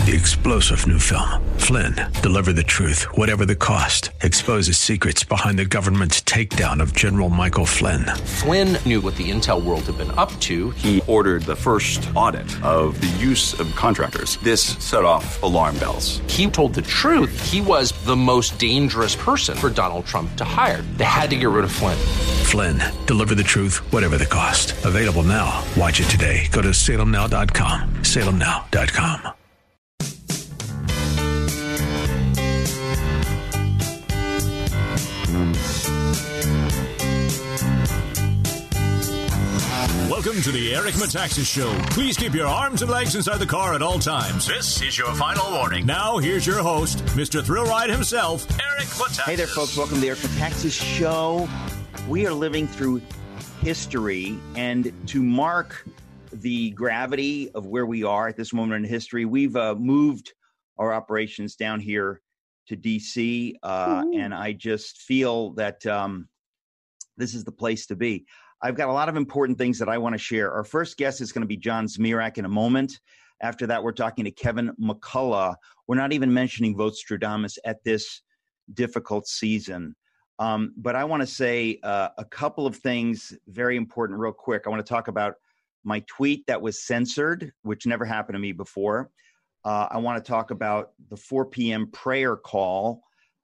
The explosive new film, Flynn, deliver the truth, whatever the cost, exposes secrets behind the government's takedown of General Michael Flynn. Flynn knew what the intel world had been up to. He ordered the first audit of the use of contractors. This set off alarm bells. He told the truth. He was the most dangerous person for Donald Trump to hire. They had to get rid of Flynn. Flynn, deliver the truth, whatever the cost. Available now. Watch it today. Go to salemnow.com. salemnow.com. Welcome to the Eric Metaxas Show. Please keep your arms and legs inside the car at all times. This is your final warning. Now, here's your host, Mr. Thrill Ride himself, Eric Metaxas. Hey there, folks. Welcome to the Eric Metaxas Show. We are living through history, and to mark the gravity of where we are at this moment in history, we've moved our operations down here to D.C., and I just feel that this is the place to be. I've got a lot of important things that I want to share. Our first guest is going to be John Zmirak in a moment. After that, we're talking to Kevin McCullough. We're not even mentioning Votestradamus at this difficult season. But I want to say a couple of things, very important, real quick. I want to talk about my tweet that was censored, which never happened to me before. I want to talk about the 4 p.m. prayer call,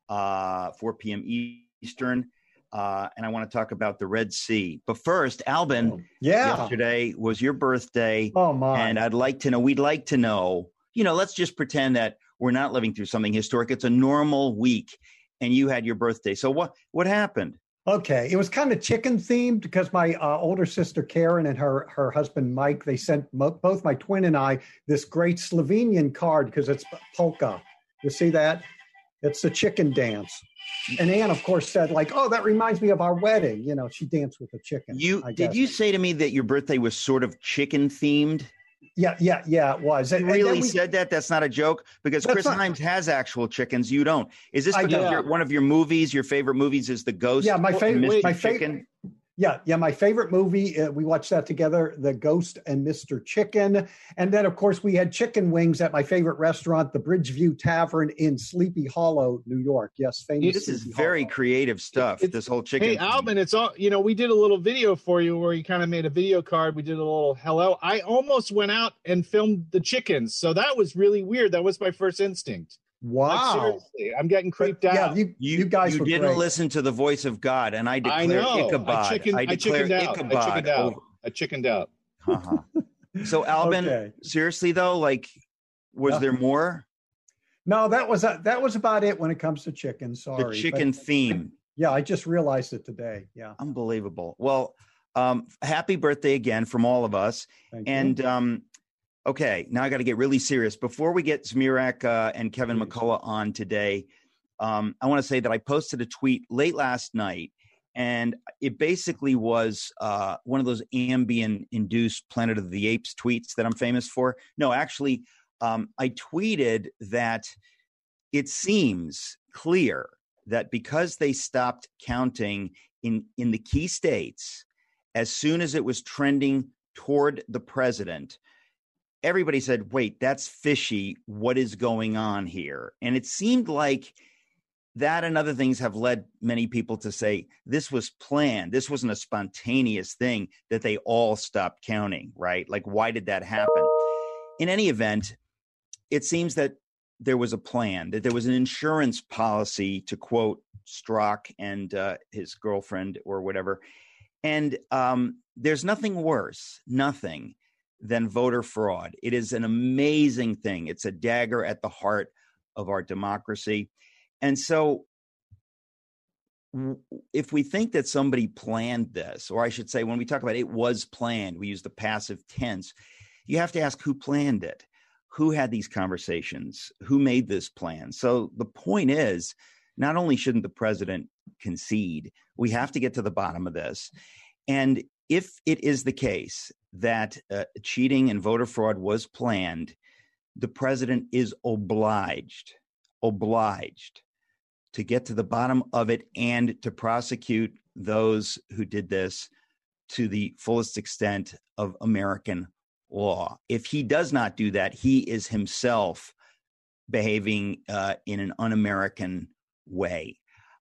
4 p.m. Eastern. And I want to talk about the Red Sea. But first, Albin, yesterday was your birthday. Oh, my. And we'd like to know, let's just pretend that we're not living through something historic. It's a normal week, and you had your birthday. So what happened? Okay. It was kind of chicken themed because my older sister, Karen, and her husband, Mike, they sent both my twin and I this great Slovenian card because it's polka. You see that? It's the chicken dance. And Ann, of course, said that reminds me of our wedding. She danced with a chicken. Did you say to me that your birthday was sort of chicken themed? Yeah, it was. You really said that? That's not a joke? Because Chris Himes has actual chickens. You don't. Is this because one of your movies, your favorite movies is The Ghost? Yeah, my favorite. My Chicken? Yeah. My favorite movie, we watched that together, The Ghost and Mr. Chicken. And then, of course, we had chicken wings at my favorite restaurant, the Bridgeview Tavern in Sleepy Hollow, New York. Yes, famous. This is very creative stuff, this whole chicken. Hey, Albin, it's all, we did a little video for you where you kind of made a video card. We did a little hello. I almost went out and filmed the chickens. So that was really weird. That was my first instinct. Wow. Seriously, I'm getting creeped out. Yeah, you guys you didn't great. listen to the voice of God, and I declare Ichabod. I chickened out. Uh-huh. So, Albin, seriously though, was there more? No, that was about it when it comes to chicken. Sorry, the chicken theme. Yeah, I just realized it today. Yeah, unbelievable. Well, happy birthday again from all of us. Thank you. Okay, now I got to get really serious. Before we get Zmirak and Kevin McCullough on today, I want to say that I posted a tweet late last night, and it basically was one of those Ambien-induced Planet of the Apes tweets that I'm famous for. No, actually, I tweeted that it seems clear that because they stopped counting in the key states, as soon as it was trending toward the president, everybody said, wait, that's fishy. What is going on here? And it seemed like that and other things have led many people to say this was planned. This wasn't a spontaneous thing that they all stopped counting, right? Why did that happen? In any event, it seems that there was a plan, that there was an insurance policy, to quote Strzok and his girlfriend or whatever. And there's nothing worse, than voter fraud. It is an amazing thing. It's a dagger at the heart of our democracy. And so if we think that somebody planned this, or I should say, when we talk about it was planned, we use the passive tense, you have to ask who planned it, who had these conversations, who made this plan. So the point is, not only shouldn't the president concede, we have to get to the bottom of this. And if it is the case that cheating and voter fraud was planned, the president is obliged to get to the bottom of it and to prosecute those who did this to the fullest extent of American law. If he does not do that, he is himself behaving in an un-American way,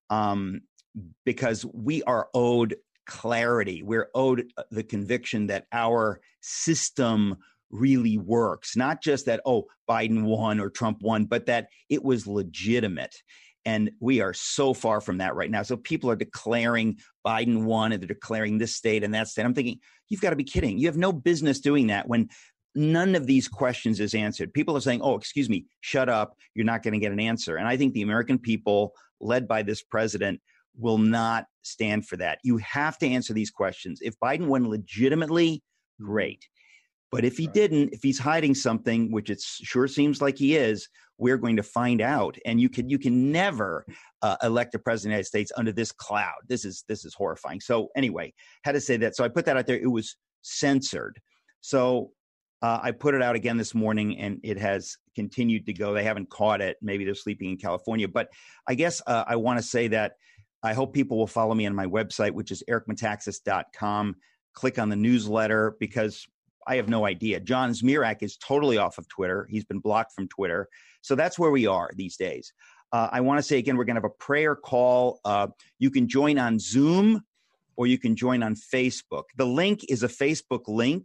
because we are owed clarity. We're owed the conviction that our system really works, not just that, oh, Biden won or Trump won, but that it was legitimate. And we are so far from that right now. So people are declaring Biden won and they're declaring this state and that state. I'm thinking, you've got to be kidding. You have no business doing that when none of these questions is answered. People are saying, oh, excuse me, shut up. You're not going to get an answer. And I think the American people, led by this president, will not stand for that. You have to answer these questions. If Biden won legitimately, great. But if he didn't, if he's hiding something, which it sure seems like he is, we're going to find out. And you can never elect a president of the United States under this cloud. This is horrifying. So anyway, had to say that. So I put that out there. It was censored. So I put it out again this morning, and it has continued to go. They haven't caught it. Maybe they're sleeping in California. But I guess I want to say that I hope people will follow me on my website, which is ericmetaxas.com. Click on the newsletter, because I have no idea. John Zmirak is totally off of Twitter. He's been blocked from Twitter. So that's where we are these days. I want to say again, we're going to have a prayer call. You can join on Zoom or you can join on Facebook. The link is a Facebook link.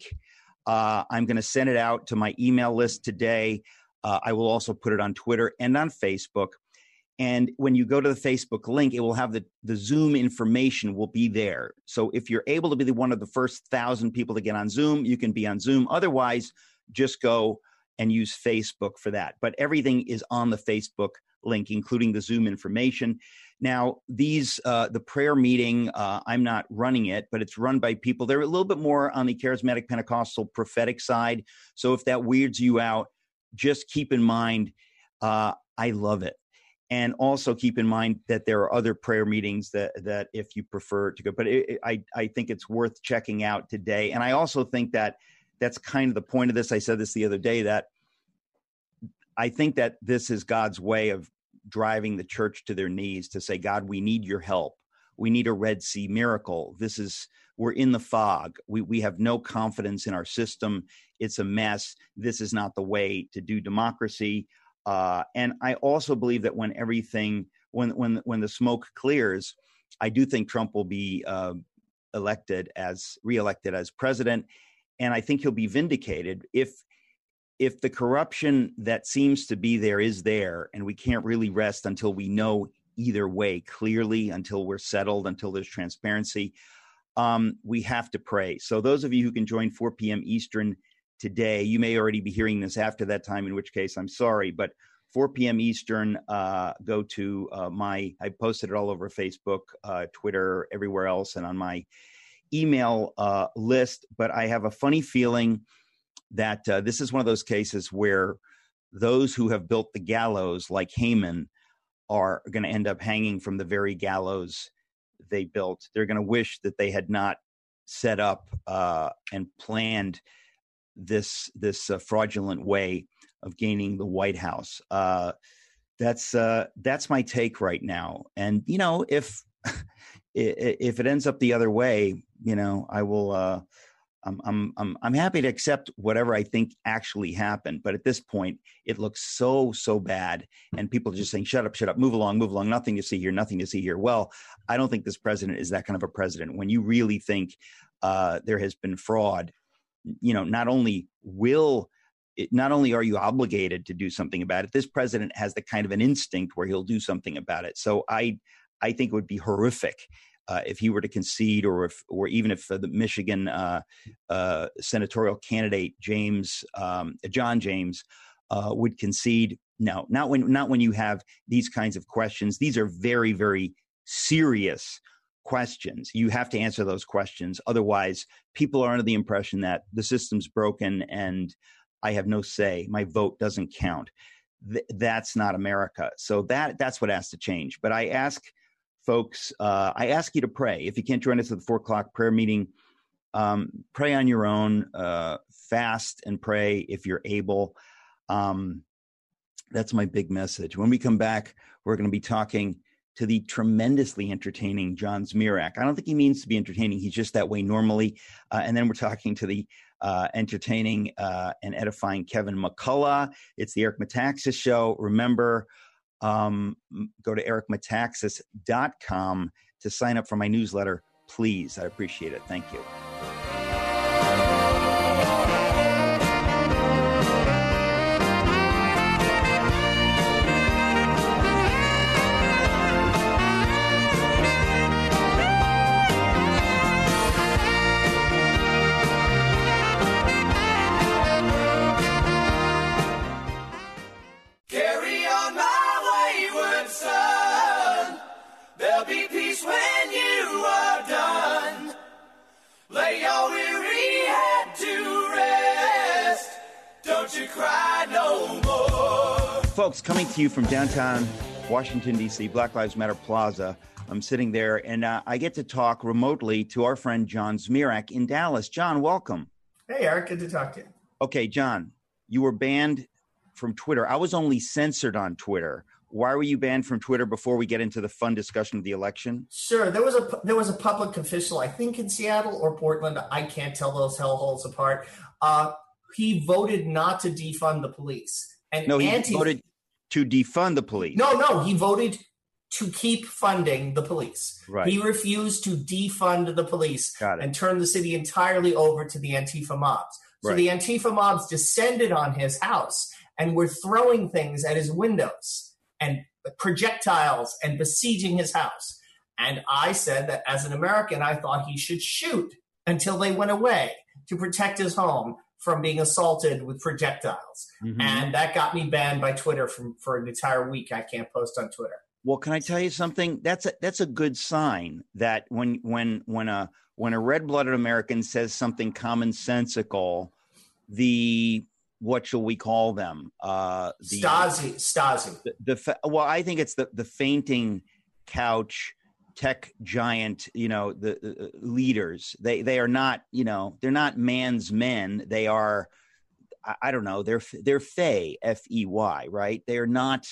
I'm going to send it out to my email list today. I will also put it on Twitter and on Facebook. And when you go to the Facebook link, it will have the Zoom information will be there. So if you're able to be one of the first 1,000 people to get on Zoom, you can be on Zoom. Otherwise, just go and use Facebook for that. But everything is on the Facebook link, including the Zoom information. Now, the prayer meeting, I'm not running it, but it's run by people. They're a little bit more on the charismatic Pentecostal prophetic side. So if that weirds you out, just keep in mind, I love it. And also keep in mind that there are other prayer meetings that if you prefer to go, but I think it's worth checking out today. And I also think that that's kind of the point of this. I said this the other day, that I think that this is God's way of driving the church to their knees to say, God, we need your help. We need a Red Sea miracle. We're in the fog. We have no confidence in our system. It's a mess. This is not the way to do democracy. And I also believe that when the smoke clears, I do think Trump will be reelected as president, and I think he'll be vindicated if the corruption that seems to be there is there, and we can't really rest until we know either way clearly, until we're settled, until there's transparency. We have to pray. So those of you who can join 4 p.m. Eastern today, you may already be hearing this after that time, in which case I'm sorry, but 4 p.m. Eastern, go to I posted it all over Facebook, Twitter, everywhere else, and on my email list. But I have a funny feeling that this is one of those cases where those who have built the gallows, like Haman, are going to end up hanging from the very gallows they built. They're going to wish that they had not set up and planned this fraudulent way of gaining the White House. That's my take right now. And if it ends up the other way, I will. I'm happy to accept whatever I think actually happened. But at this point, it looks so bad, and people are just saying, "Shut up, move along, nothing to see here." Well, I don't think this president is that kind of a president. When you really think there has been fraud, not only are you obligated to do something about it, this president has the kind of an instinct where he'll do something about it. So I think it would be horrific if he were to concede, or even if the Michigan senatorial candidate John James would concede. No, not when you have these kinds of questions. These are very, very serious questions. You have to answer those questions. Otherwise, people are under the impression that the system's broken and I have no say. My vote doesn't count. That's not America. So that's what has to change. But I ask folks, I ask you to pray. If you can't join us at the 4:00 prayer meeting, pray on your own, fast and pray if you're able. That's my big message. When we come back, we're going to be talking to the tremendously entertaining John Zmirak. I don't think he means to be entertaining. He's just that way normally. And then we're talking to the entertaining and edifying Kevin McCullough. It's the Eric Metaxas Show. Remember, go to ericmetaxas.com to sign up for my newsletter. Please, I appreciate it. Thank you. Cry no more. Folks, coming to you from downtown Washington, D.C., Black Lives Matter Plaza. I'm sitting there, and I get to talk remotely to our friend John Zmirak in Dallas. John, welcome. Hey, Eric. Good to talk to you. Okay, John, you were banned from Twitter. I was only censored on Twitter. Why were you banned from Twitter before we get into the fun discussion of the election? Sure. There was a public official, I think in Seattle or Portland. I can't tell those hellholes apart. He voted not to defund the police. And no, he voted to defund the police. No, he voted to keep funding the police. Right. He refused to defund the police and turn the city entirely over to the Antifa mobs. So the Antifa mobs descended on his house and were throwing things at his windows and projectiles and besieging his house. And I said that as an American, I thought he should shoot until they went away to protect his home from being assaulted with projectiles. Mm-hmm. And that got me banned by Twitter for an entire week. I can't post on Twitter. Well, can I tell you something? That's a good sign that when a red-blooded American says something commonsensical, what shall we call them? Stasi. Well, I think it's the fainting couch tech giant, the leaders. They are not, they're not man's men. They are, I don't know, they're fey, F-E-Y, right? They're not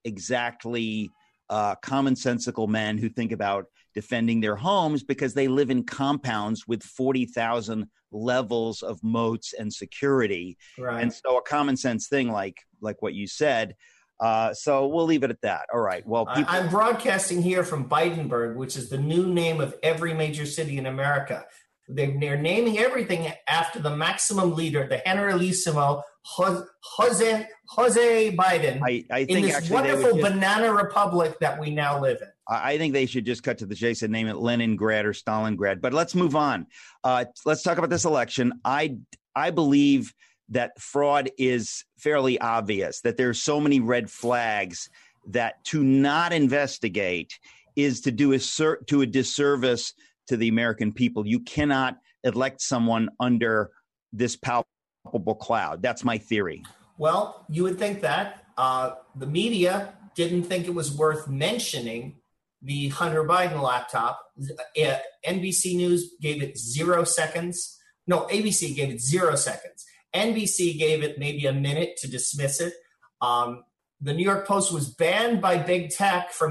exactly commonsensical men who think about defending their homes because they live in compounds with 40,000 levels of moats and security. Right. And so a common sense thing like what you said. So we'll leave it at that. All right. Well, I'm broadcasting here from Bidenburg, which is the new name of every major city in America. They're naming everything after the maximum leader, the Generalissimo Jose Biden, I think in this wonderful banana republic that we now live in. I think they should just cut to the chase and name it Leningrad or Stalingrad. But let's move on. Let's talk about this election. I believe that fraud is fairly obvious, that there's so many red flags that to not investigate is to do a disservice to the American people. You cannot elect someone under this palpable cloud. That's my theory. Well, you would think that. The media didn't think it was worth mentioning the Hunter Biden laptop. NBC News gave it 0 seconds. No, ABC gave it 0 seconds. NBC gave it maybe a minute to dismiss it. The New York Post was banned by big tech for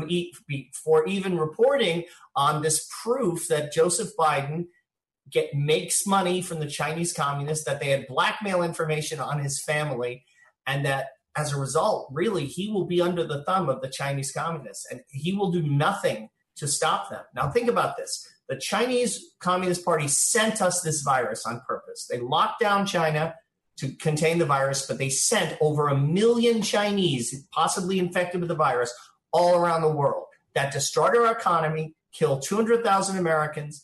even reporting on this proof that Joseph Biden makes money from the Chinese communists, that they had blackmail information on his family, and that as a result, really, he will be under the thumb of the Chinese communists, and he will do nothing to stop them. Now, think about this. The Chinese Communist Party sent us this virus on purpose. They locked down China to contain the virus, but they sent over 1 million Chinese possibly infected with the virus all around the world. That destroyed our economy, killed 200,000 Americans.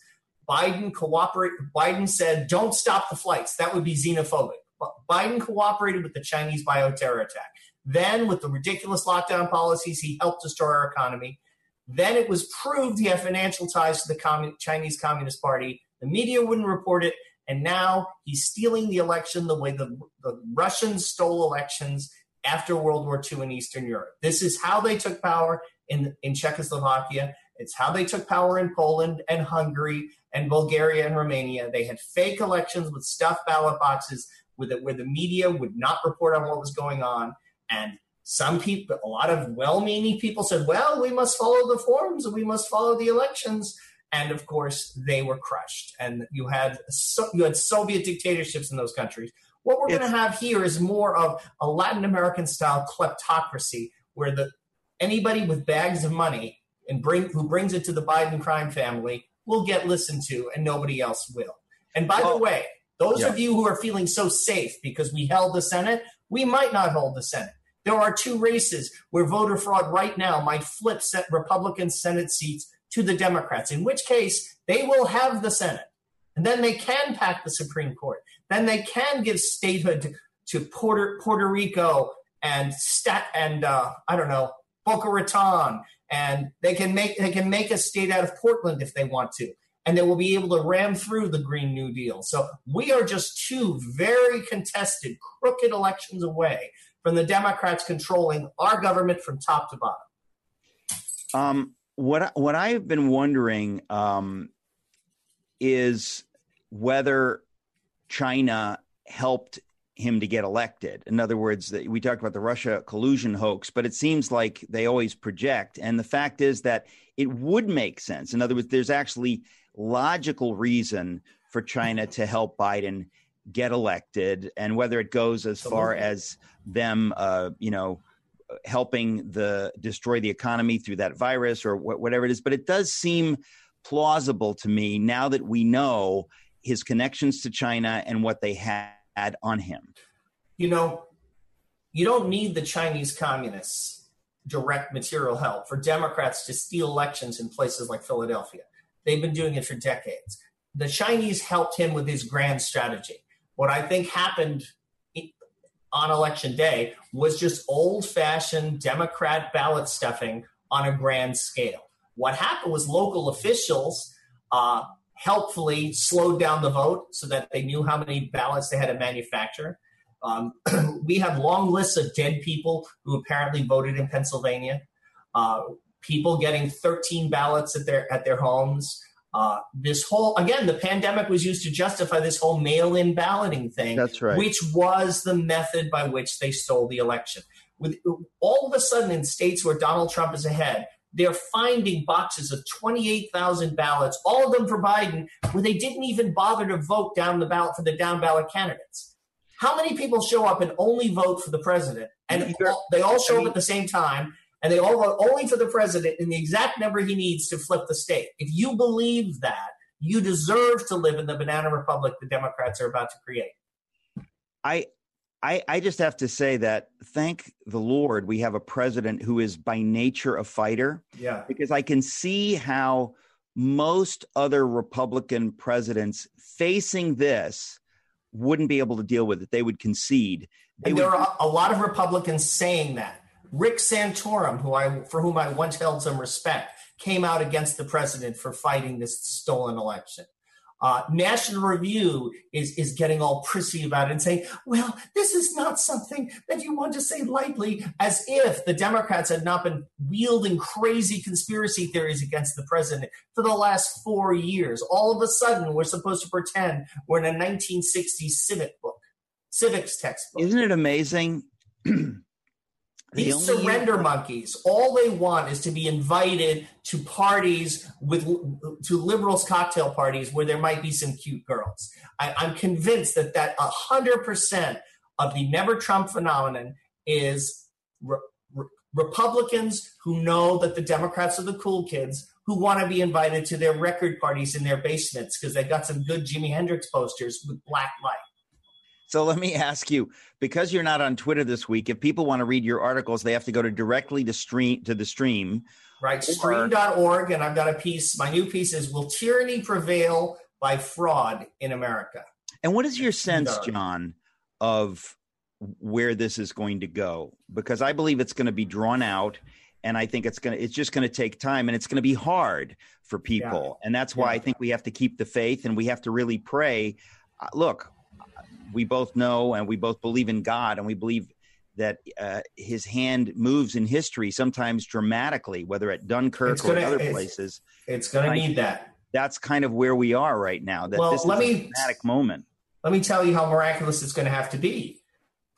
Biden said, don't stop the flights. That would be xenophobic. But Biden cooperated with the Chinese bioterror attack. Then, with the ridiculous lockdown policies, he helped destroy our economy. Then it was proved he had financial ties to the Chinese Communist Party. The media wouldn't report it. And now he's stealing the election the way the Russians stole elections after World War II in Eastern Europe. This is how they took power in Czechoslovakia. It's how they took power in Poland and Hungary and Bulgaria and Romania. They had fake elections with stuffed ballot boxes where the media would not report on what was going on. And Some people, a lot of well-meaning people said, well, we must follow the forms and we must follow the elections. And of course, they were crushed. And you had Soviet dictatorships in those countries. What we're going to have here is more of a Latin American style kleptocracy, where anybody with bags of money who brings it to the Biden crime family will get listened to, and nobody else will. And by the way, those of you who are feeling so safe because we held the Senate, we might not hold the Senate. There are 2 races where voter fraud right now might flip Republican Senate seats to the Democrats, in which case they will have the Senate. And then they can pack the Supreme Court. Then they can give statehood to Puerto Rico and Boca Raton, and they can make a state out of Portland if they want to, and they will be able to ram through the Green New Deal. So we are just 2 very contested, crooked elections away from the Democrats controlling our government from top to bottom. What I've been wondering is whether China helped him to get elected. In other words, we talked about the Russia collusion hoax, but it seems like they always project. And the fact is that it would make sense. In other words, there's actually logical reason for China to help Biden get elected, and whether it goes as far as them, helping destroy the economy through that virus or whatever it is. But it does seem plausible to me now that we know his connections to China and what they had on him. You don't need the Chinese communists' direct material help for Democrats to steal elections in places like Philadelphia. They've been doing it for decades. The Chinese helped him with his grand strategy. What I think happened on election day was just old-fashioned Democrat ballot stuffing on a grand scale. What happened was local officials helpfully slowed down the vote so that they knew how many ballots they had to manufacture. We have long lists of dead people who apparently voted in Pennsylvania, people getting 13 ballots at their homes. The pandemic was used to justify this whole mail-in balloting thing. That's right. Which was the method by which they stole the election. With all of a sudden in states where Donald Trump is ahead, they're finding boxes of 28,000 ballots, all of them for Biden, where they didn't even bother to vote down the ballot for the down ballot candidates. How many people show up and only vote for the president? And they all show up at the same time, and they all vote only for the president in the exact number he needs to flip the state. If you believe that, you deserve to live in the banana republic the Democrats are about to create. I just have to say that, thank the Lord, we have a president who is by nature a fighter. Yeah. Because I can see how most other Republican presidents facing this wouldn't be able to deal with it. They would concede. There are a lot of Republicans saying that. Rick Santorum, for whom I once held some respect, came out against the president for fighting this stolen election. National Review is getting all prissy about it and saying, well, this is not something that you want to say lightly, as if the Democrats had not been wielding crazy conspiracy theories against the president for the last 4 years. All of a sudden, we're supposed to pretend we're in a 1960s civics textbook. Isn't it amazing? These surrender monkeys, all they want is to be invited to parties to liberals' cocktail parties where there might be some cute girls. I'm convinced that 100% of the Never Trump phenomenon is Republicans who know that the Democrats are the cool kids who want to be invited to their record parties in their basements because they got some good Jimi Hendrix posters with black light. So let me ask you, because you're not on Twitter this week, if people want to read your articles, they have to go directly to the stream. Right, stream.org, and I've got a piece. My new piece is, Will Tyranny Prevail by Fraud in America? And what is your sense, John, of where this is going to go? Because I believe it's going to be drawn out, and I think it's just going to take time, and it's going to be hard for people. Yeah. And that's why I think we have to keep the faith, and we have to really pray. Look, we both know and we both believe in God, and we believe that his hand moves in history, sometimes dramatically, whether at Dunkirk or other places. It's going to need that. That's kind of where we are right now. This is a dramatic moment. Let me tell you how miraculous it's going to have to be.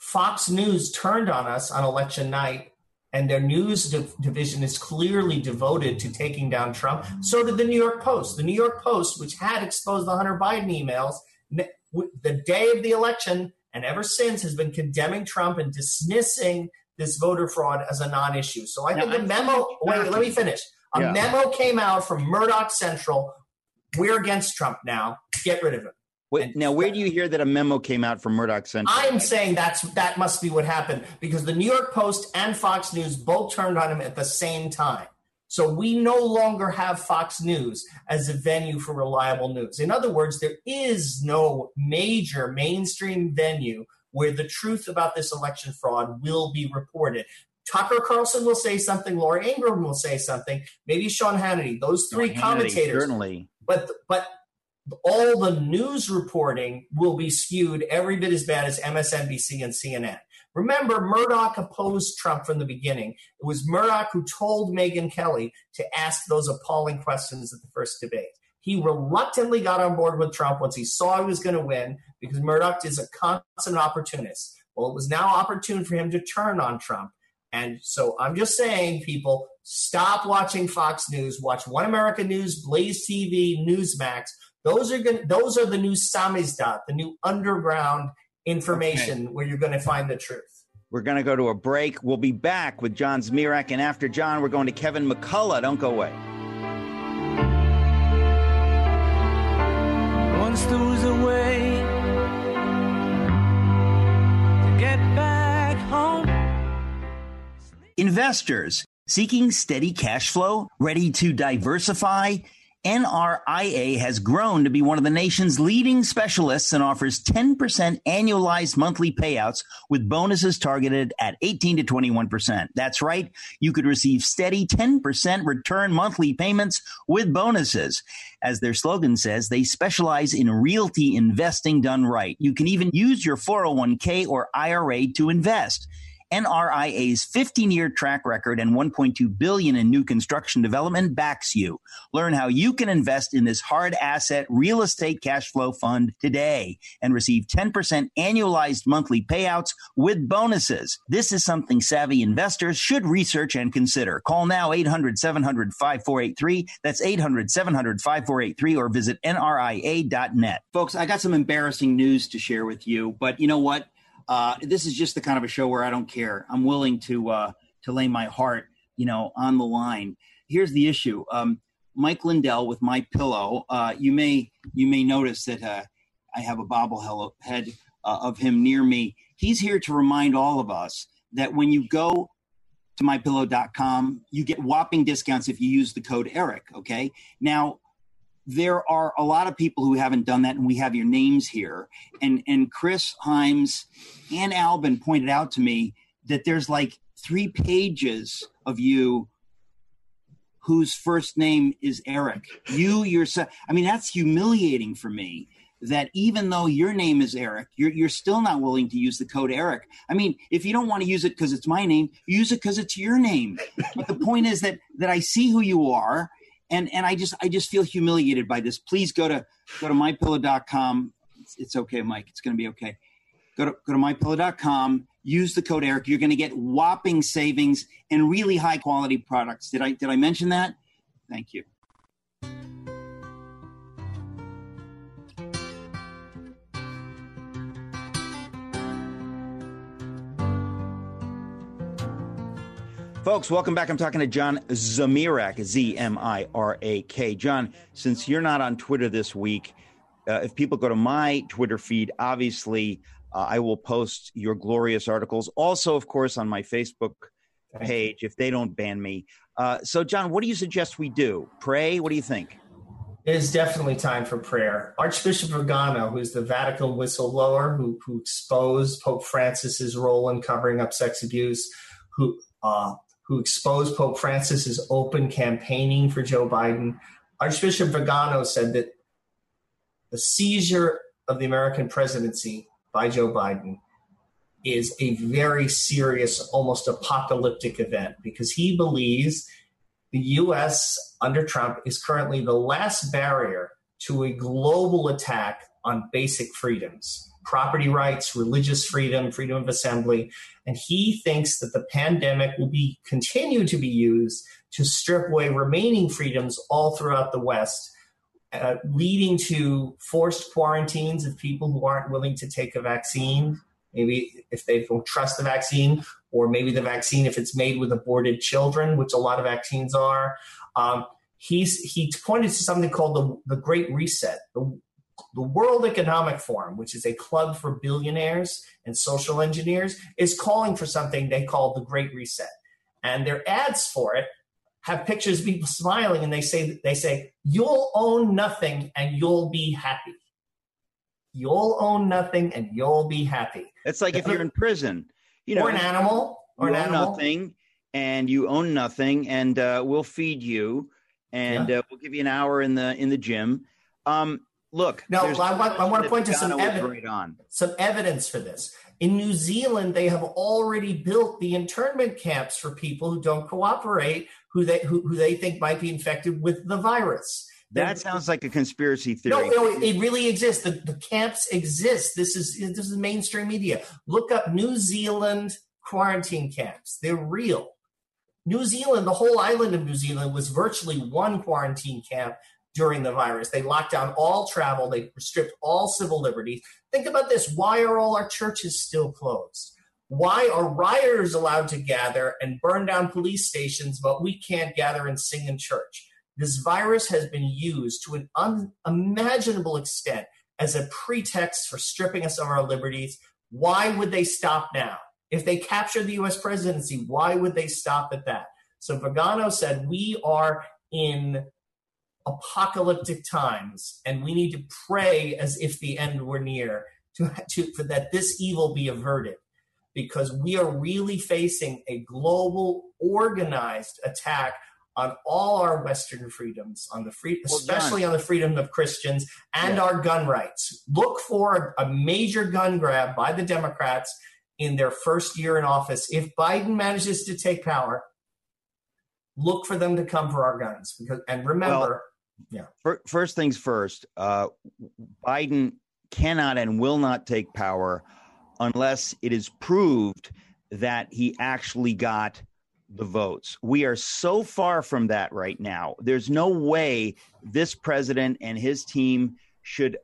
Fox News turned on us on election night, and their news division is clearly devoted to taking down Trump. So did the New York Post. The New York Post, which had exposed the Hunter Biden emails the day of the election and ever since, has been condemning Trump and dismissing this voter fraud as a non-issue. So I think a memo, wait, let me finish. A memo came out from Murdoch Central. We're against Trump now. Get rid of him. Now, where do you hear that a memo came out from Murdoch Central? I'm saying that must be what happened, because the New York Post and Fox News both turned on him at the same time. So we no longer have Fox News as a venue for reliable news. In other words, there is no major mainstream venue where the truth about this election fraud will be reported. Tucker Carlson will say something. Laura Ingraham will say something. Maybe Sean Hannity. Those three commentators. Certainly. But all the news reporting will be skewed every bit as bad as MSNBC and CNN. Remember, Murdoch opposed Trump from the beginning. It was Murdoch who told Megyn Kelly to ask those appalling questions at the first debate. He reluctantly got on board with Trump once he saw he was going to win, because Murdoch is a constant opportunist. Well, it was now opportune for him to turn on Trump. And so I'm just saying, people, stop watching Fox News. Watch One America News, Blaze TV, Newsmax. Those are the new samizdat, the new underground information where you're going to find the truth. We're going to go to a break. We'll be back with John Zmirak. And after John, we're going to Kevin McCullough. Don't go away. Once there was a way to get back home. Investors seeking steady cash flow, ready to diversify. NRIA has grown to be one of the nation's leading specialists and offers 10% annualized monthly payouts with bonuses targeted at 18 to 21%. That's right. You could receive steady 10% return monthly payments with bonuses. As their slogan says, they specialize in realty investing done right. You can even use your 401k or IRA to invest. NRIA's 15-year track record and $1.2 billion in new construction development backs you. Learn how you can invest in this hard asset real estate cash flow fund today and receive 10% annualized monthly payouts with bonuses. This is something savvy investors should research and consider. Call now 800-700-5483. That's 800-700-5483 or visit NRIA.net. Folks, I got some embarrassing news to share with you, but you know what? This is just the kind of a show where I don't care. I'm willing to lay my heart, on the line. Here's the issue. Mike Lindell with MyPillow. You may notice that I have a bobblehead of him near me. He's here to remind all of us that when you go to MyPillow.com, you get whopping discounts if you use the code ERIC. Okay. Now, there are a lot of people who haven't done that, and we have your names here. And Chris Himes and Albin pointed out to me that there's like 3 pages of you whose first name is Eric. You yourself. I mean, that's humiliating for me, that even though your name is Eric, you're still not willing to use the code Eric. I mean, if you don't want to use it because it's my name, use it because it's your name. But the point is that I see who you are. And I just feel humiliated by this. Please go to MyPillow.com. It's okay, Mike. It's going to be okay. Go to MyPillow.com. Use the code Eric. You're going to get whopping savings and really high quality products. Did I mention that? Thank you. Folks, welcome back. I'm talking to John Zmirak, Zmirak. John, since you're not on Twitter this week, if people go to my Twitter feed, obviously I will post your glorious articles. Also, of course, on my Facebook page, if they don't ban me. So, John, what do you suggest we do? Pray? What do you think? It is definitely time for prayer. Archbishop Vigano, who's the Vatican whistleblower who exposed Pope Francis's role in covering up sex abuse, who exposed Pope Francis's open campaigning for Joe Biden. Archbishop Vigano said that the seizure of the American presidency by Joe Biden is a very serious, almost apocalyptic event, because he believes the U.S. under Trump is currently the last barrier to a global attack on basic freedoms. property rights, religious freedom, freedom of assembly. And he thinks that the pandemic will continue to be used to strip away remaining freedoms all throughout the West, leading to forced quarantines of people who aren't willing to take a vaccine, maybe if they don't trust the vaccine, or maybe the vaccine if it's made with aborted children, which a lot of vaccines are. He pointed to something called the Great Reset. The World Economic Forum, which is a club for billionaires and social engineers, is calling for something they call the Great Reset. And their ads for it have pictures of people smiling, and they say, you'll own nothing and you'll be happy. You'll own nothing and you'll be happy. It's like if you're in prison, or an animal, you own nothing and you own nothing, and we'll feed you, and we'll give you an hour in the gym. Look, I want to point to some evidence for this. In New Zealand, they have already built the internment camps for people who don't cooperate, who they think might be infected with the virus. That sounds like a conspiracy theory. No, it really exists. The camps exist. This is mainstream media. Look up New Zealand quarantine camps. They're real. New Zealand, the whole island of New Zealand, was virtually one quarantine camp during the virus. They locked down all travel. They restrict all civil liberties. Think about this. Why are all our churches still closed? Why are rioters allowed to gather and burn down police stations, but we can't gather and sing in church? This virus has been used to an unimaginable extent as a pretext for stripping us of our liberties. Why would they stop now? If they captured the U.S. presidency, why would they stop at that? So Vigano said, we are in apocalyptic times, and we need to pray as if the end were near for that this evil be averted, because we are really facing a global organized attack on all our Western freedoms, especially on the freedom of Christians and our gun rights. Look for a major gun grab by the Democrats in their first year in office. If Biden manages to take power, look for them to come for our guns. And remember, first things first, Biden cannot and will not take power unless it is proved that he actually got the votes. We are so far from that right now. There's no way this president and his team should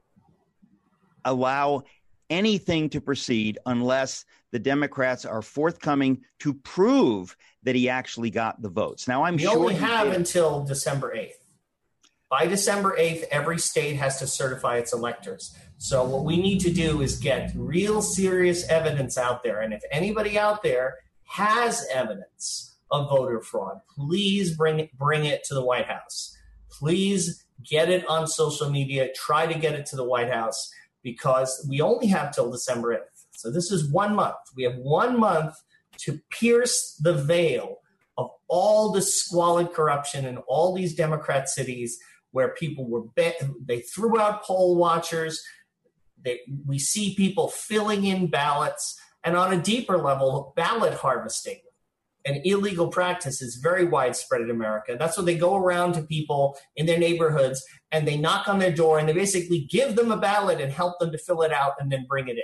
allow anything to proceed unless the Democrats are forthcoming to prove that he actually got the votes. Now, we only have until December 8th. By December 8th, every state has to certify its electors. So what we need to do is get real serious evidence out there. And if anybody out there has evidence of voter fraud, please bring it to the White House. Please get it on social media. Try to get it to the White House, because we only have till December 8th. So this is 1 month. We have 1 month to pierce the veil of all the squalid corruption in all these Democrat cities where people were they threw out poll watchers. We see people filling in ballots, and on a deeper level, ballot harvesting. An illegal practice is very widespread in America. That's when they go around to people in their neighborhoods and they knock on their door and they basically give them a ballot and help them to fill it out and then bring it in.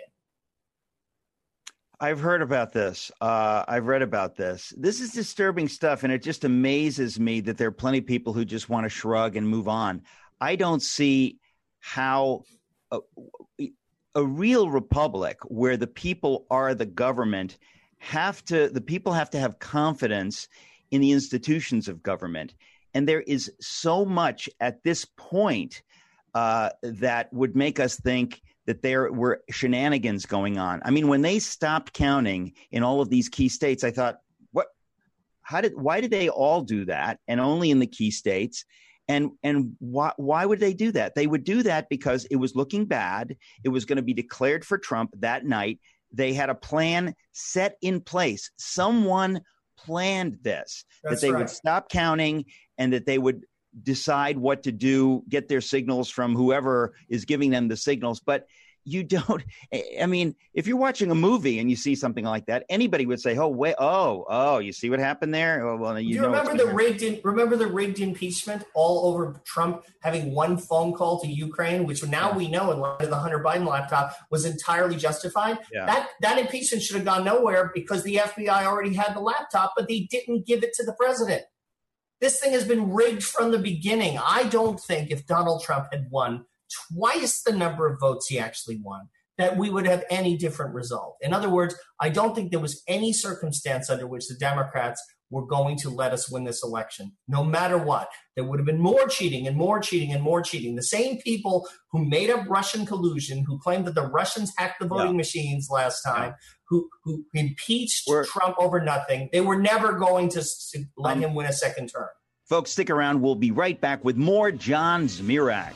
I've heard about this. I've read about this. This is disturbing stuff, and it just amazes me that there are plenty of people who just want to shrug and move on. I don't see how a real republic where the people are the government the people have to have confidence in the institutions of government. And there is so much at this point that would make us think that there were shenanigans going on. I mean, when they stopped counting in all of these key states, I thought, why did they all do that? And only in the key states? And why would they do that? They would do that because it was looking bad. It was going to be declared for Trump that night. They had a plan set in place. Someone planned this, that they would stop counting and that they would decide what to do, get their signals from whoever is giving them the signals. But, you don't, I mean, if you're watching a movie and you see something like that, anybody would say, oh, wait, oh, you see what happened there? Oh, well, Do you remember the rigged impeachment all over Trump having one phone call to Ukraine, which now we know in light of the Hunter Biden laptop was entirely justified? Yeah. That impeachment should have gone nowhere because the FBI already had the laptop, but they didn't give it to the president. This thing has been rigged from the beginning. I don't think if Donald Trump had won twice the number of votes he actually won, that we would have any different result. In other words, I don't think there was any circumstance under which the Democrats were going to let us win this election. No matter what, there would have been more cheating and more cheating and more cheating. The same people who made up Russian collusion, who claimed that the Russians hacked the voting machines last time, who impeached Trump over nothing, they were never going to let him win a second term. Folks, stick around. We'll be right back with more John Zmirak.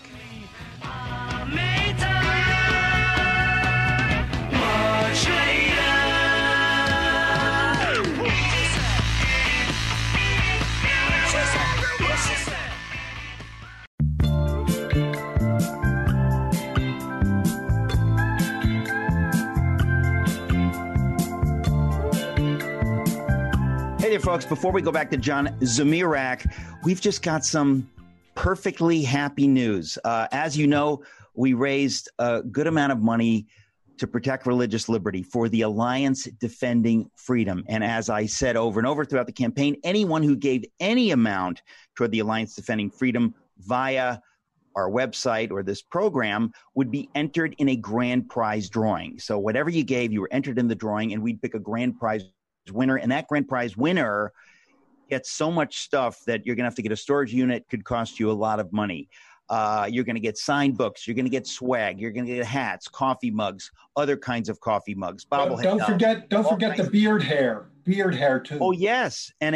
Hey there, folks. Before we go back to John Zmirak, we've just got some perfectly happy news. As you know, we raised a good amount of money to protect religious liberty for the Alliance Defending Freedom. And as I said over and over throughout the campaign, anyone who gave any amount toward the Alliance Defending Freedom via our website or this program would be entered in a grand prize drawing. So whatever you gave, you were entered in the drawing, and we'd pick a grand prize winner. And that grand prize winner gets so much stuff that you're going to have to get a storage unit. Could cost you a lot of money. You're going to get signed books. You're going to get swag. You're going to get hats, coffee mugs, other kinds of coffee mugs. Don't forget the beard hair too. Oh yes, and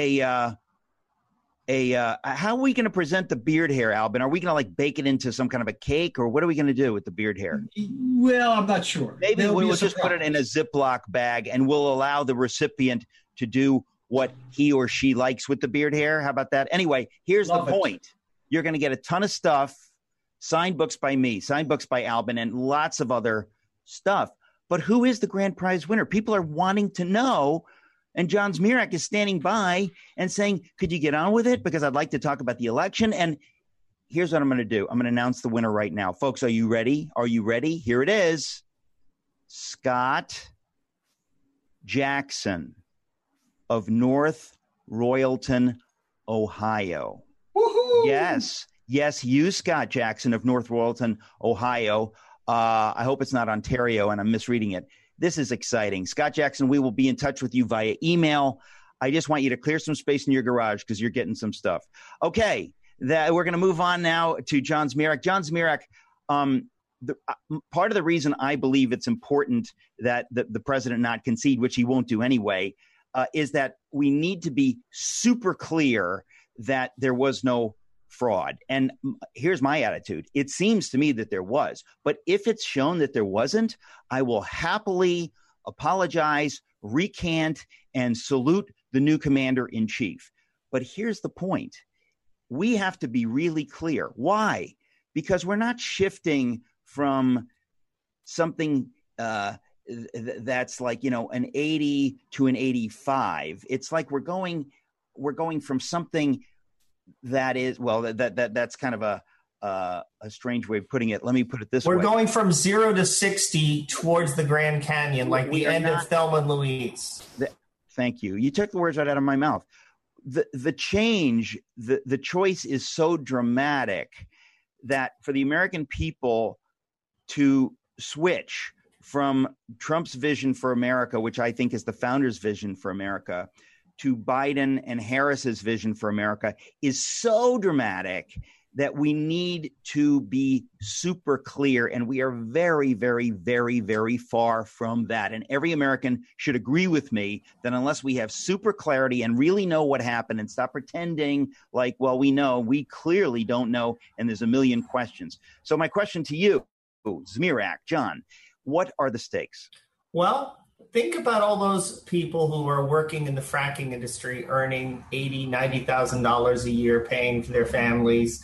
how are we going to present the beard hair, Albin? Are we going to bake it into some kind of a cake, or what are we going to do with the beard hair? Well, I'm not sure. Maybe we'll just put it in a Ziploc bag, and we'll allow the recipient to do what he or she likes with the beard hair. How about that? Anyway, here's the point. You're going to get a ton of stuff, signed books by me, signed books by Albin, and lots of other stuff. But who is the grand prize winner? People are wanting to know. And John Zmirak is standing by and saying, could you get on with it? Because I'd like to talk about the election. And here's what I'm going to do. I'm going to announce the winner right now. Folks, are you ready? Are you ready? Here it is. Scott Jackson of North Royalton, Ohio. Woohoo! Yes, you, Scott Jackson of North Royalton, Ohio. I hope it's not Ontario and I'm misreading it. This is exciting. Scott Jackson, we will be in touch with you via email. I just want you to clear some space in your garage because you're getting some stuff. Okay, we're going to move on now to John Zmirak. John Zmirak, part of the reason I believe it's important that the president not concede, which he won't do anyway, is that we need to be super clear that there was no fraud. And here's my attitude. It seems to me that there was. But if it's shown that there wasn't, I will happily apologize, recant, and salute the new commander-in-chief. But here's the point. We have to be really clear. Why? Because we're not shifting from something that's like, an 80 to an 85. It's like we're going from something that is, that's kind of a strange way of putting it. Let me put it this way. We're going from 0 to 60 towards the Grand Canyon, like the end of Thelma and Louise. Thank you. You took the words right out of my mouth. The change, the choice is so dramatic that for the American people to switch from Trump's vision for America, which I think is the founder's vision for America, to Biden and Harris's vision for America is so dramatic that we need to be super clear. And we are very, very, very, very far from that. And every American should agree with me that unless we have super clarity and really know what happened and stop pretending like, well, we know, we clearly don't know. And there's a million questions. So my question to you, Zmirak, John, what are the stakes? Well, think about all those people who are working in the fracking industry, earning $80,000, $90,000 a year, paying for their families.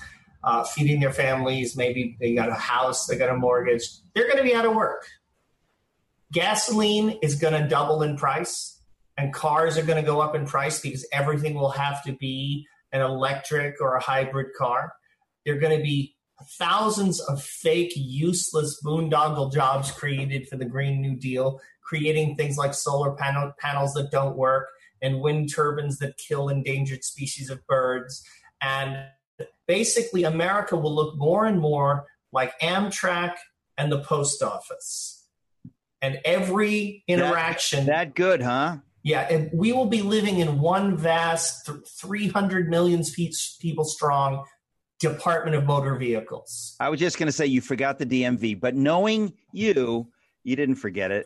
feeding their families. Maybe they got a house, they got a mortgage. They're going to be out of work. Gasoline is going to double in price, and cars are going to go up in price because everything will have to be an electric or a hybrid car. There are going to be thousands of fake, useless boondoggle jobs created for the Green New Deal, creating things like solar panels that don't work and wind turbines that kill endangered species of birds. And basically, America will look more and more like Amtrak and the post office. And every interaction... That good, huh? Yeah, and we will be living in one vast 300 million people strong Department of Motor Vehicles. I was just going to say you forgot the DMV, but knowing you didn't forget it.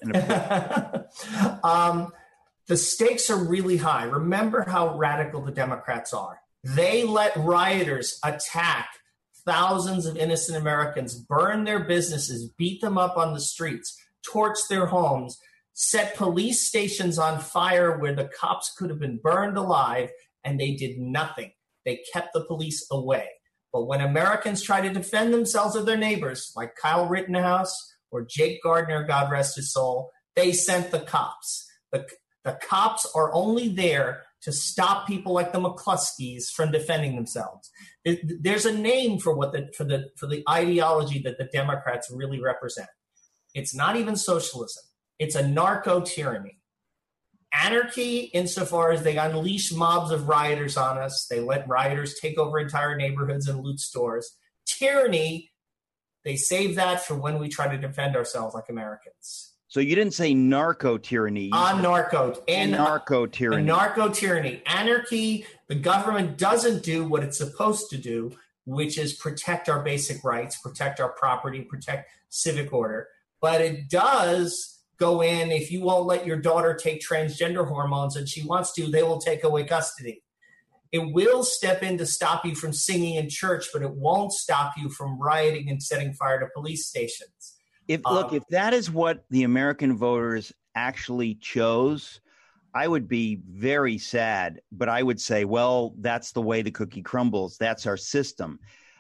The stakes are really high. Remember how radical the Democrats are. They let rioters attack thousands of innocent Americans, burn their businesses, beat them up on the streets, torch their homes, set police stations on fire where the cops could have been burned alive, and they did nothing. They kept the police away. But when Americans try to defend themselves or their neighbors, like Kyle Rittenhouse or Jake Gardner, God rest his soul, they sent the cops. The cops are only there to stop people like the McCluskeys from defending themselves. There's a name for the ideology that the Democrats really represent. It's not even socialism. It's a narco-tyranny. Anarchy, insofar as they unleash mobs of rioters on us, they let rioters take over entire neighborhoods and loot stores. Tyranny, they save that for when we try to defend ourselves like Americans. So you didn't say narco-tyranny. Narco-tyranny. Narco-tyranny. Anarchy, the government doesn't do what it's supposed to do, which is protect our basic rights, protect our property, protect civic order. But it does go in, if you won't let your daughter take transgender hormones and she wants to, they will take away custody. It will step in to stop you from singing in church, but it won't stop you from rioting and setting fire to police stations. If that is what the American voters actually chose, I would be very sad. But I would say, well, that's the way the cookie crumbles. That's our system.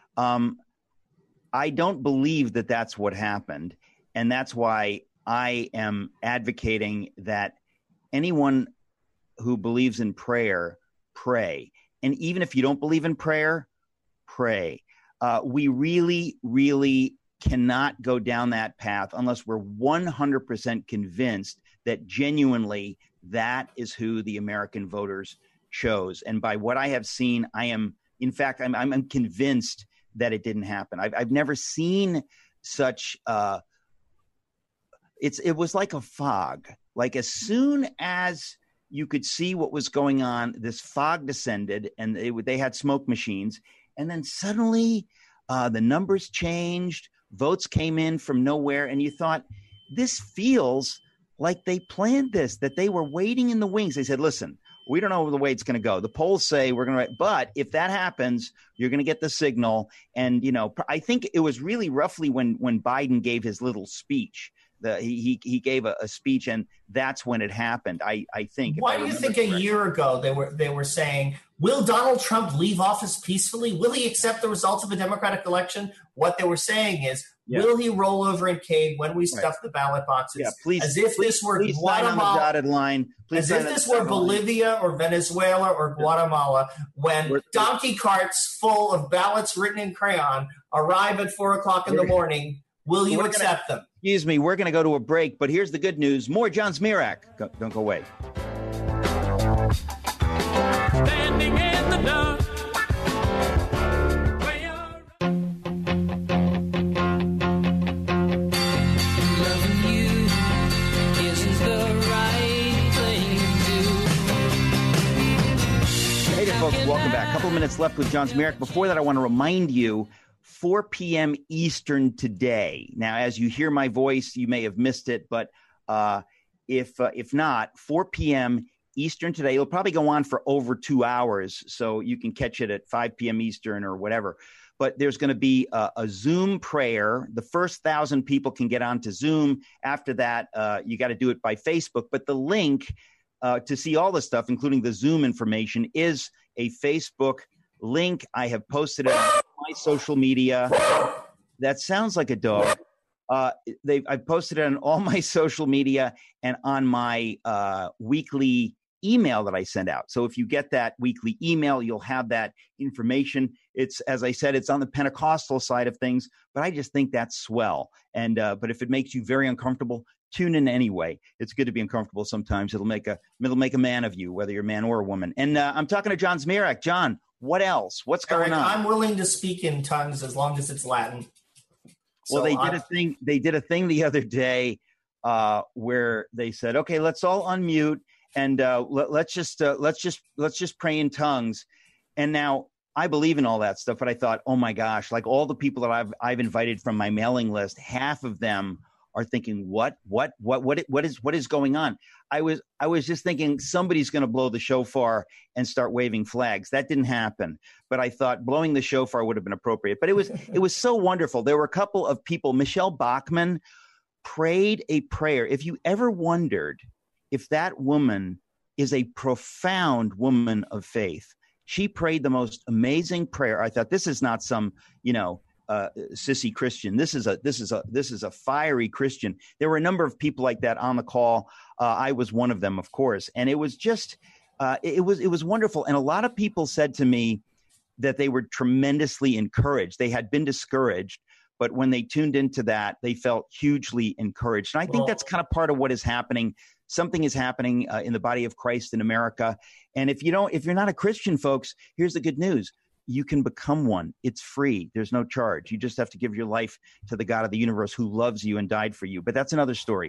I don't believe that that's what happened. And that's why I am advocating that anyone who believes in prayer, pray. And even if you don't believe in prayer, pray. We really, really cannot go down that path unless we're 100% convinced that genuinely that is who the American voters chose. And by what I have seen, I'm convinced that it didn't happen. I've never seen such it was like a fog. Like as soon as you could see what was going on, this fog descended, and they had smoke machines, and then suddenly the numbers changed. Votes came in from nowhere, and you thought, this feels like they planned this, that they were waiting in the wings. They said, listen, we don't know the way it's going to go. The polls say we're going to – but if that happens, you're going to get the signal. And, I think it was really roughly when Biden gave his little speech. He gave a speech, and that's when it happened, I think. Why do you think a year ago they were saying, will Donald Trump leave office peacefully? Will he accept the results of a Democratic election? What they were saying is, will he roll over and cave when we stuff the ballot boxes? Yeah, please, as if this were Guatemala, dotted line. As if this were Bolivia or Venezuela or Guatemala, when donkey carts full of ballots written in crayon arrive at 4:00 in the morning. Will you accept them? Excuse me, we're going to go to a break, but here's the good news. More John Zmirak. Don't go away. Standing in the dark. Loving you isn't the right thing to do. Hey there, folks. Welcome back. A couple of minutes left with John Zmirak. Before that, I want to remind you, 4 p.m. Eastern today. Now, as you hear my voice, you may have missed it, but if not, 4 p.m. Eastern today. It'll probably go on for over 2 hours, so you can catch it at 5 p.m. Eastern or whatever. But there's going to be a Zoom prayer. The first 1,000 people can get onto Zoom. After that, you got to do it by Facebook. But the link to see all the stuff, including the Zoom information, is a Facebook link. I have posted it on my social media. That sounds like a dog. I posted it on all my social media and on my weekly email that I send out. So if you get that weekly email, you'll have that information. It's, as I said, it's on the Pentecostal side of things, but I just think that's swell. And but if it makes you very uncomfortable, tune in anyway. It's good to be uncomfortable sometimes. It'll make a man of you, whether you're a man or a woman. And I'm talking to John Zmirak. John, what else? What's going on? I'm willing to speak in tongues as long as it's Latin. Well, they did a thing the other day where they said, okay, let's all unmute and let's just pray in tongues. And now I believe in all that stuff, but I thought, oh my gosh, like all the people that I've invited from my mailing list, half of them are thinking, what is going on? I was just thinking somebody's going to blow the shofar and start waving flags. That didn't happen, but I thought blowing the shofar would have been appropriate. But it was so wonderful. There were a couple of people. Michelle Bachmann prayed a prayer. If you ever wondered if that woman is a profound woman of faith, she prayed the most amazing prayer. I thought, this is not some, sissy Christian. This is a fiery Christian. There were a number of people like that on the call. I was one of them, of course. And it was just, it was wonderful. And a lot of people said to me that they were tremendously encouraged. They had been discouraged, but when they tuned into that, they felt hugely encouraged. And I think that's kind of part of what is happening. Something is happening in the body of Christ in America. And if you're not a Christian, folks, here's the good news. You can become one. It's free. There's no charge. You just have to give your life to the God of the universe who loves you and died for you. But that's another story.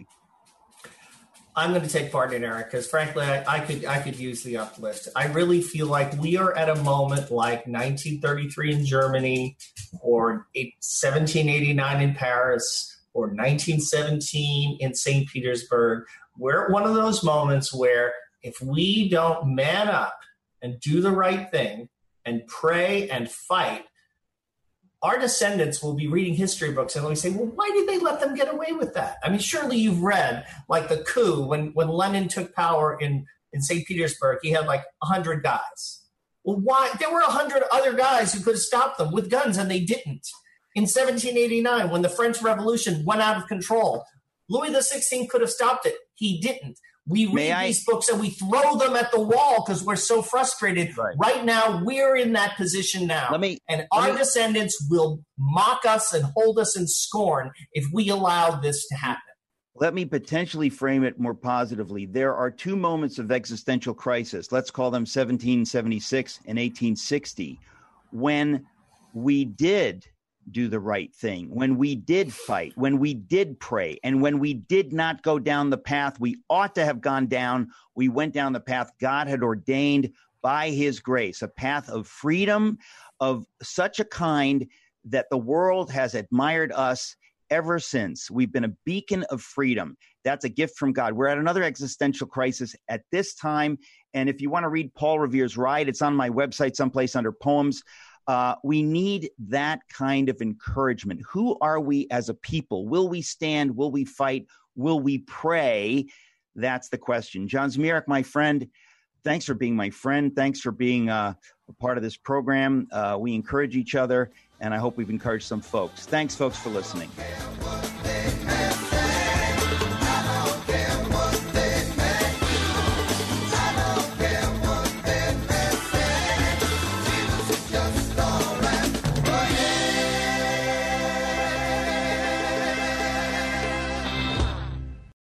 I'm going to take part in Eric because, frankly, I could use the uplift. I really feel like we are at a moment like 1933 in Germany, or 1789 in Paris, or 1917 in St. Petersburg. We're at one of those moments where if we don't man up and do the right thing and pray and fight, our descendants will be reading history books and they'll say, well, why did they let them get away with that? I mean, surely you've read like the coup when Lenin took power in St. Petersburg, he had like 100 guys. Well, why? There were 100 other guys who could have stopped them with guns and they didn't. In 1789, when the French Revolution went out of control, Louis XVI could have stopped it. He didn't. We read these books and we throw them at the wall because we're so frustrated. Right now, we're in that position now. Our descendants will mock us and hold us in scorn if we allow this to happen. Let me potentially frame it more positively. There are two moments of existential crisis. Let's call them 1776 and 1860, when we did do the right thing, when we did fight, when we did pray, and when we did not go down the path we ought to have gone down. We went down the path God had ordained by his grace, a path of freedom of such a kind that the world has admired us ever since. We've been a beacon of freedom. That's a gift from God. We're at another existential crisis at this time. And if you want to read Paul Revere's Ride, it's on my website someplace under poems. We need that kind of encouragement. Who are we as a people? Will we stand? Will we fight? Will we pray? That's the question. John Zmirak, my friend, thanks for being my friend. Thanks for being a part of this program. We encourage each other, and I hope we've encouraged some folks. Thanks, folks, for listening.